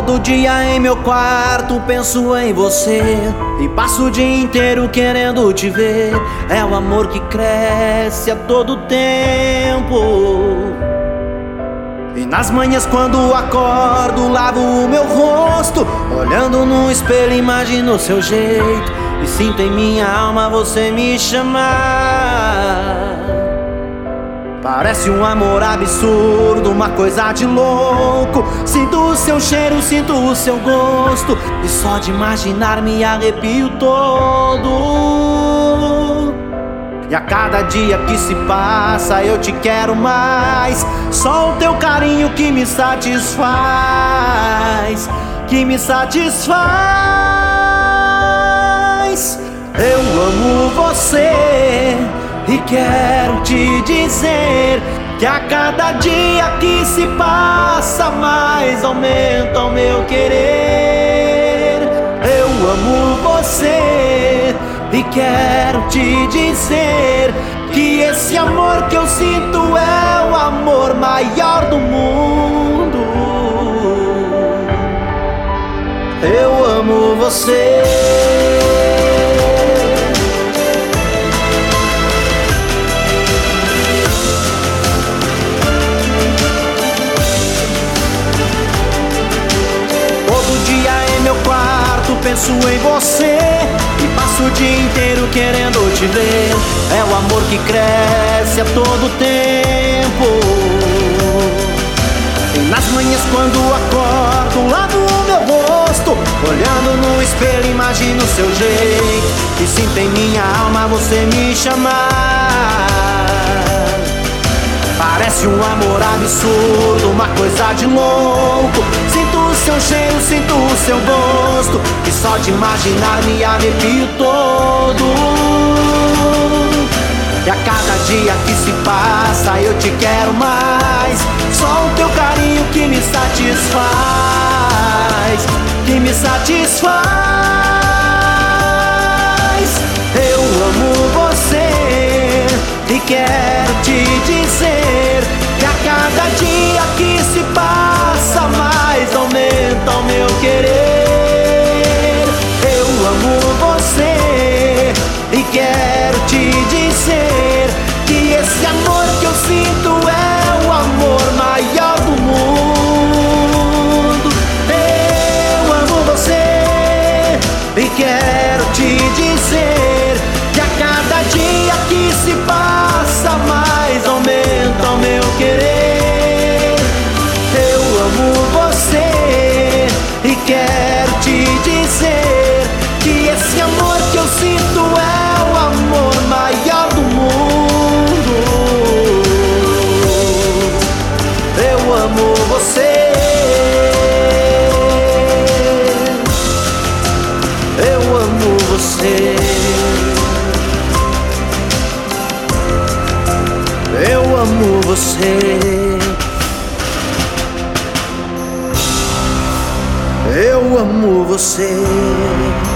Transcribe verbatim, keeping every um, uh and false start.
Todo dia em meu quarto penso em você e passo o dia inteiro querendo te ver. É o amor que cresce a todo tempo. E nas manhãs quando acordo, lavo o meu rosto, olhando no espelho imagino seu jeito e sinto em minha alma você me chamar. Parece um amor absurdo, uma coisa de louco. Sinto o seu cheiro, sinto o seu gosto, e só de imaginar me arrepio todo. E a cada dia que se passa eu te quero mais. Só o teu carinho que me satisfaz, que me satisfaz. Eu amo você e quero te dizer que a cada dia que se passa mais aumenta o meu querer. Eu amo você e quero te dizer que esse amor que eu sinto é o amor maior do mundo. Eu amo você. Penso em você e passo o dia inteiro querendo te ver. É o amor que cresce a todo tempo. E nas manhãs quando acordo, lavo o meu rosto, olhando no espelho imagino o seu jeito e sinto em minha alma você me chamar. Parece um amor absurdo, uma coisa de louco. Sinto o seu cheiro, sinto o seu gosto, e só de imaginar me arrepio todo. E a cada dia que se passa eu te quero mais. Só o teu carinho que me satisfaz, que me satisfaz. Eu amo você e quero te dizer que a cada dia que se passa mais aumenta o meu querer. Eu amo você e quero te dizer que esse amor que eu sinto é o amor maior do mundo. Eu amo você e quero te dizer que a cada dia que se passa mais aumenta o meu querer. Eu amo você e quero te dizer que esse amor que eu sinto é o amor maior do mundo. Eu amo você. Eu amo você. Eu amo você. Eu amo você.